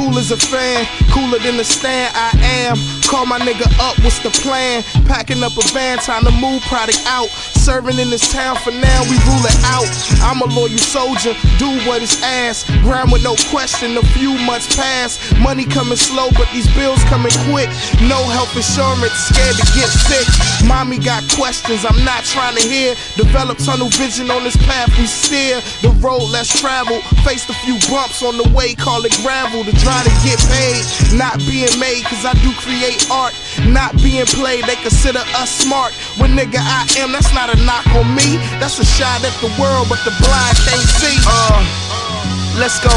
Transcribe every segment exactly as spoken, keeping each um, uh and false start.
Cool as a fan, cooler than the stand I am. Call my nigga up, what's the plan? Packing up a van, time to move product out. Serving in this town for now, we rule it out. I'm a loyal soldier, do what is asked. Grind with no question, a few months pass. Money coming slow, but these bills coming quick. No health insurance, scared to get sick. Mommy got questions, I'm not trying to hear. Develop tunnel vision on this path we steer. The road less traveled, faced a few bumps on the way, call it gravel. To try to get paid, not being made, cause I do create art. Not being played, they consider us smart. When nigga I am, that's not a knock on me. That's a shot at the world, but the blind can't see. Uh, let's go.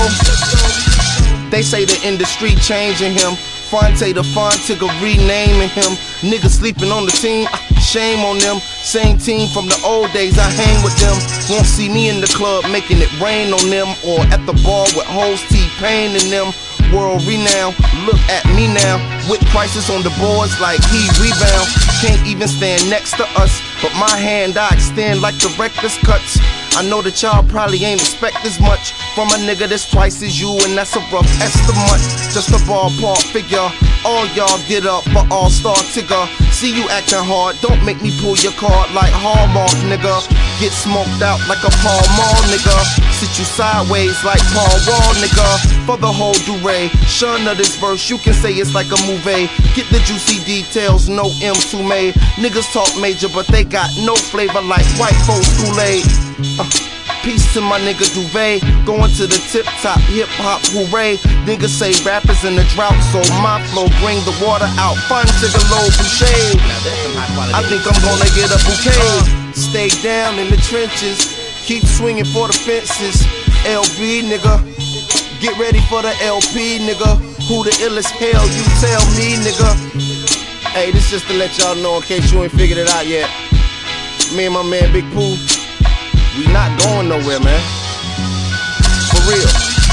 They say the industry changing him. Fonte the Fontiga renaming him. Niggas sleeping on the team, shame on them. Same team from the old days, I hang with them. Won't see me in the club making it rain on them, or at the bar with hoes T-Pain in them. World renowned, look at me now, with prices on the boards like he rebound. Can't even stand next to us, but my hand I extend like the reckless cuts. I know that y'all probably ain't expect as much from a nigga that's twice as you, and that's a rough estimate. Just a ballpark figure. All y'all get up for All-Star Tigger. See you acting hard, don't make me pull your card like Hallmark, nigga. Get smoked out like a Paul Mall, nigga. Sit you sideways like Paul Wall, nigga. For the whole durée, shun of this verse, you can say it's like a movie. Get the juicy details, no M two made. Niggas talk major, but they got no flavor like white folks Kool-Aid. Uh, peace to my nigga Duvet, going to the tip top, hip hop hooray. Niggas say rappers in the drought, so my flow bring the water out. Fun to the low boucher. I think I'm gonna get a bouquet. Stay down in the trenches, keep swinging for the fences. L B nigga, get ready for the L P nigga. Who the illest hell, you tell me nigga. Hey, this just to let y'all know in case you ain't figured it out yet. Me and my man Big Pooh, we not going nowhere, man. For real.